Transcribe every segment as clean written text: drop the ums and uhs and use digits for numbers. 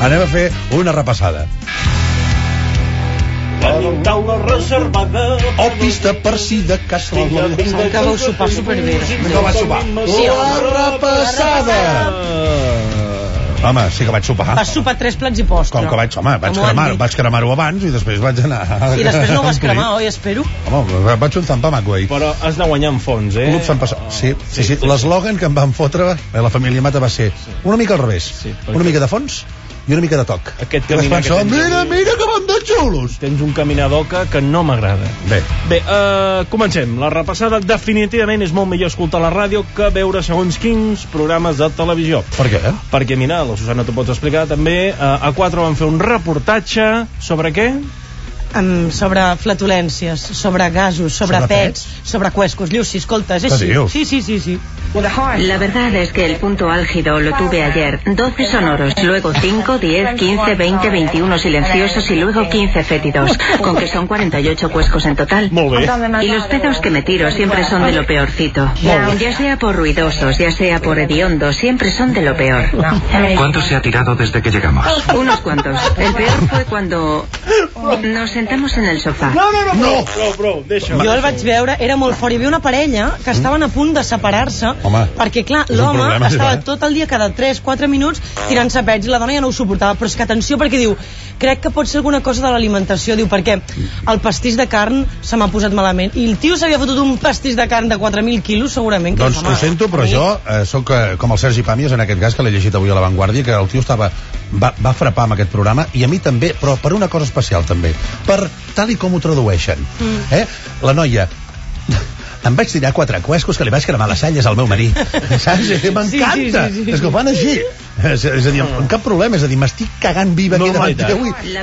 Anem a fer una repassada. Taula reservada. O pista per si de cas. Pensava que vau sopar superbé. No vaig sopar. La repassada. Home, sí que vaig sopar. Vas sopar 3 plats i postre. Com que vaig cremar-ho abans i després vaig anar... I després no ho vas cremar, oi, espero? Home, vaig un zampa maco ahir. Però has de guanyar en fons, eh? Club Sant Passat. Sí. L'eslògan que em van fotre la família Mata va ser una mica al revés. Una mica de fons i una mica de toc. Aquest caminar que tens... Mira que van de xulos! Tens un caminador que no m'agrada. Bé, comencem. La repassada definitivament és molt millor escoltar la ràdio que veure segons quins programes de televisió. Per què? Perquè, mira, la Susana t'ho pots explicar també, a 4 van fer un reportatge sobre què? Sobre flatulències, sobre gasos, sobre pets, sobre cuescos. Llucy, escolta, és així. Sí. La verdad es que el punto álgido lo tuve ayer. 12 sonoros, luego 5, 10, 15, 20, 21 silenciosos y luego 15 fétidos, con que son 48 cuescos en total. Y los pedos que me tiro siempre son de lo peorcito. Ya sea por ruidosos, ya sea por hediondos, siempre son de lo peor. ¿Cuántos se ha tirado desde que llegamos? Unos cuantos. El peor fue cuando nos sentamos en el sofà. No, deixa. Jo el vaig veure, era molt fort. Hi havia una parella que estaven a punt de separar-se, perquè, clar, l'home estava tot el dia, cada 3-4 minuts, tirant-se pets, i la dona ja no ho suportava. Però és que atenció, perquè diu, crec que pot ser alguna cosa de l'alimentació. Diu, perquè el pastís de carn se m'ha posat malament. I el tio s'havia fotut un pastís de carn de 4.000 quilos, segurament. Doncs ho sento, però jo sóc com el Sergi Pàmies, en aquest cas, que l'he llegit avui a La Vanguardia, que el tio va frapar amb aquest programa, i a mi també, però per una cosa especial també, per tal i com ho tradueixen. La noia... Em vaig tirar 4 cuescos que li vaig cremar les celles al meu marit. Saps? M'encanta. És que ho fan així. És a dir, amb cap problema. És a dir, m'estic cagant viva aquí davant teu.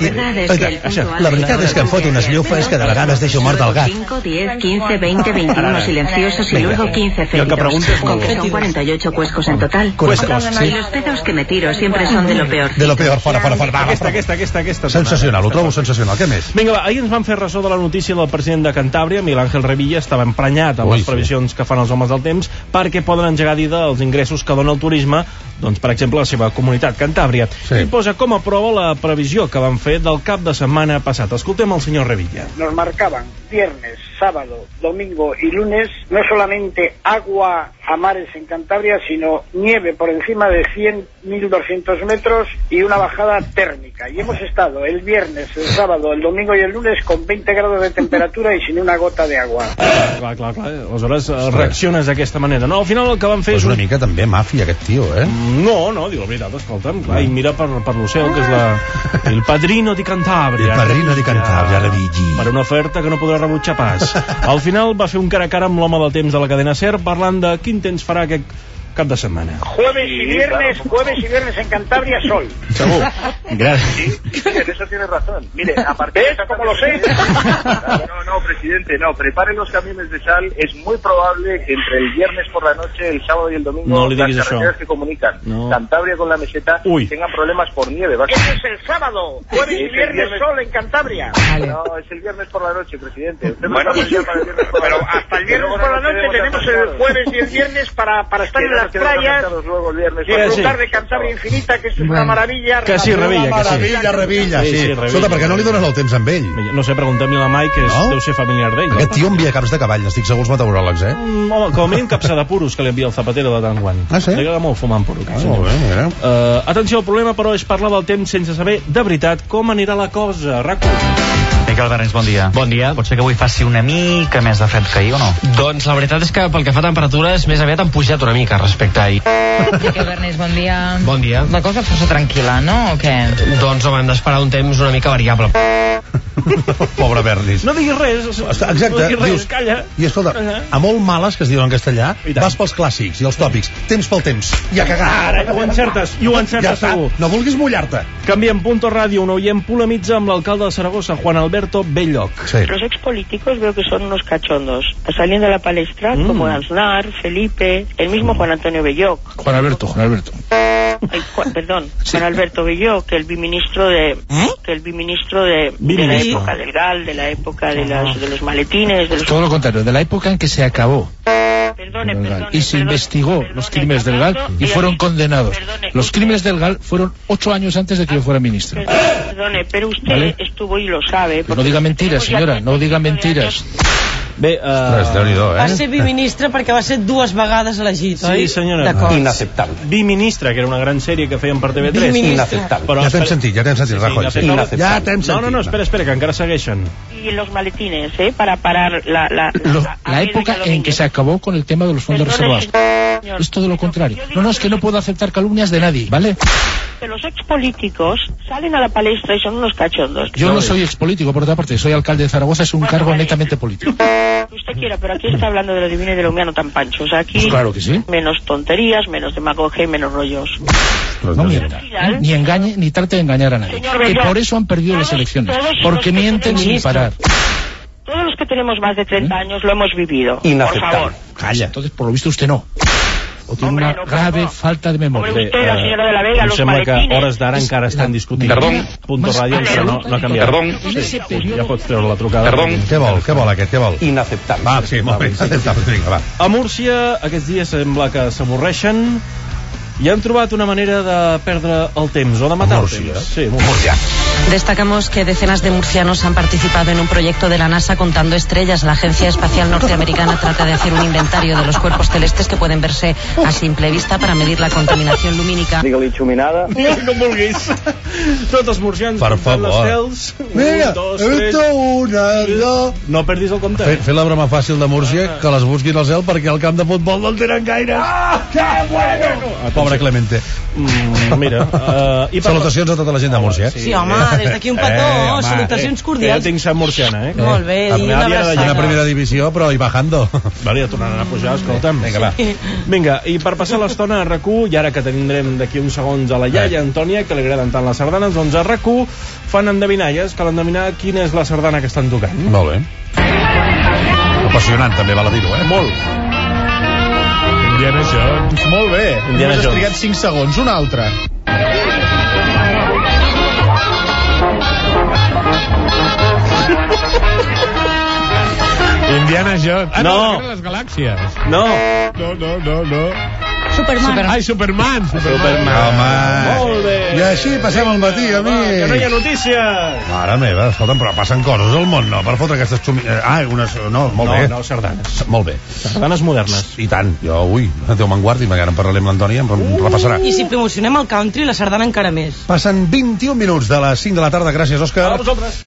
La veritat és que em fot unes llufes que de vegades deixo mort el gat. 5, 10, 15, 20, 21 silenciosos y luego 15 fétidos, con que son 48 cuescos en total. Y los pedos que me tiro siempre son de lo peor. De lo peor, fora. Aquesta. Sensacional, ho trobo sensacional. Què més? Vinga, va, ahir ens van fer ressò de la notícia del president de Cantàbria, Miguel Ángel Revilla, estava emprenyat amb les previsions que fan els homes del temps, perquè poden engegar a dida els ingressos que dona el turisme, doncs, per exemple, la seva comunitat Cantàbria. I posa com a prova la previsió que van fer del cap de setmana passat. Escoltem el senyor Revilla. Nos marcaban viernes, sábado, domingo y lunes no solamente agua a mares en Cantabria, sino nieve por encima de 100.200 metros y una bajada térmica. Y hemos estado el viernes, el sábado, el domingo y el lunes con 20 grados de temperatura y sin una gota de agua. Clar. Aleshores reacciones d'aquesta manera. No, al final el que van fer és una mica també màfia, aquest tio, No, diu la veritat, escolta'm. I mira per l'Ocel, que és el padrino di Cantabria. El padrino di Cantabria, Revilla. Per una oferta que no podrà rebutjar pas. Al final va fer un cara a cara amb l'home del temps de la cadena SER, parlant de quin temps farà aquest cap de setmana. Jueves y viernes en Cantabria, sol. Segur. Gracias. Sí, en eso tienes razón. Mire, a partir de ¿cómo lo sé? No, presidente, no. Preparen los camiones de sal. Es muy probable que entre el viernes por la noche, el sábado y el domingo, las carreteras que comunican Cantabria con la meseta tengan problemas por nieve. Ese es el sábado. Jueves y viernes sol en Cantabria. No, es el viernes por la noche, presidente. Bueno, pero hasta el viernes por la noche tenemos el jueves y el viernes para estar en las playas y disfrutar de Cantabria infinita, que és una maravilla. Que sí, Revilla, sí. Escolta, per què no li dones el temps amb ell? No sé, preguntem-li a la Mai, que deu ser familiar d'ell. Aquest tio envia caps de cavall, estic segur els meteoròlegs, Home, com a mínim capsa de puros que li envia el Zapatero de tant en quant. Ah, sí? Li agrada molt fumar en puro. Molt bé, mira. Atenció, el problema, però, és parlar del temps sense saber de veritat com anirà la cosa. Miquel Bernis, bon dia. Bon dia. Pot ser que avui faci una mica més de fred que ahir o no? Doncs la veritat és que pel que fa a temperatures més aviat han pujat una mica respecte a ahir. Miquel Bernis, bon dia. Bon dia. La cosa força tranquil·la, no? O què? Doncs home, hem d'esperar un temps una mica variable. Pobre Bernis. No diguis res. Exacte. No diguis res, calla. I escolta, a molt males, que es diuen en castellà, vas pels clàssics i els tòpics. Temps pel temps. I a cagar. Ara, ho encertes segur. No vulguis mullar-te. Canviem Punto Ràdio, un oient polemitza amb l'alcalde de Saragossa, Juan Alberto Belloc. Sí. Los expolíticos veo que son unos cachondos. Saliendo de la palestra, como Aznar, Felipe, el mismo Juan Antonio Belloc. Juan Alberto. Ay, Juan Alberto Belloc, que el biministro de la época del GAL, de la época de los maletines, todo lo contrario, de la época en que se acabó. y se investigó los crímenes del GAL y fueron condenados. Los crímenes del GAL fueron 8 años antes de que yo fuera ministro. Perdone, pero usted estuvo y lo sabe. No diga mentiras, señora, no diga mentiras. Bé, va ser biministre perquè va ser 2 vegades elegit, oi? Sí, senyora. Inacceptable. Biministre, que era una gran sèrie que feien per TV3. Inacceptable. Però, ja t'hem sentit, Rajoy. Ja t'hem sentit. No, espera, que encara segueixen. Y los maletines, para parar la época en que se acabó con el tema de los fondos reservados. Es todo lo contrario. No, es que no puedo aceptar calumnias de nadie, ¿vale? Que los expolíticos salen a la palestra y son unos cachondos. Yo no soy expolítico, por otra parte, soy alcalde de Zaragoza, es un cargo netamente político. Usted quiera, pero aquí está hablando de lo divino y de lo humano tan pancho. O sea, aquí pues claro que sí. Menos tonterías, menos demagogia y menos rollos. No mienta, ni engañe, ni trate de engañar a nadie. Que por eso han perdido las elecciones, porque mienten sin parar. Todos los que tenemos más de 30 años lo hemos vivido. Por favor. Calla. Entonces, por lo visto, usted no. O tiene una grave falta de memoria. Usted, la senyora de la Vega, los sembla maletines. que hores d'ara encara estan discutint. Perdón. Punto ràdio, això no ha canviat. Perdón. Sí, ja pots treure la trucada. Perdón. Què vol aquest? Què vol? Inacceptable. Va, sí, molt bé. Vinga, va. A Múrcia, aquests dies sembla que s'avorreixen i han trobat una manera de perdre el temps o de matar el temps. Sí, Múrcia. Destacamos que decenas de murcianos han participado en un proyecto de la NASA contando estrellas. La Agencia Espacial Norteamericana trata de hacer un inventario de los cuerpos celestes que pueden verse a simple vista para medir la contaminación lumínica. Digue-li xuminada. Com vulguis. Tots els murcians comptant les estels. Mira, he visto una, dos... No perdis el compte. Fer la broma fàcil de Múrcia, que les busquin al cel perquè al camp de futbol no el tenen gaire. Que bueno! Pobre Clemente. Mira. Salutacions a tota la gent de Múrcia. Sí, home, des d'aquí un petó, salutacions cordials. Jo tinc sang murciana, Molt bé, i una abraçada. Una primera divisió, però i bajando. Vale, ja tornaran a pujar, escolta'm. Vinga, va. Vinga, i per passar l'estona a RAC1, i ara que tindrem d'aquí uns segons a la iaia Antònia, que li agraden tant les sardanes, doncs a RAC1 fan endevinalles, cal endevinar quina és la sardana que estan tocant. Molt bé. Apassionant, també, val a dir-ho, Molt. Indiana Jones. Molt bé. Indiana Jones. Has trigat 5 segons, una altra. Indiana Jones. No. Eren les galàxies. No. No. Superman. Ai, Superman. Home. Molt bé. I així passem el matí, amics. Que no hi ha notícies. Mare meva, escolta'm, però passen coses al món, no? Per fotre aquestes molt bé. No, sardanes. Molt bé. Sardanes modernes. I tant. Jo, Déu me'n guardi, encara en parlaré amb l'Antònia, em repassarà. I si promocionem el country, la sardana encara més. Passen 21 minuts de les 5 de la tarda. Gràcies, Òscar. A vosaltres.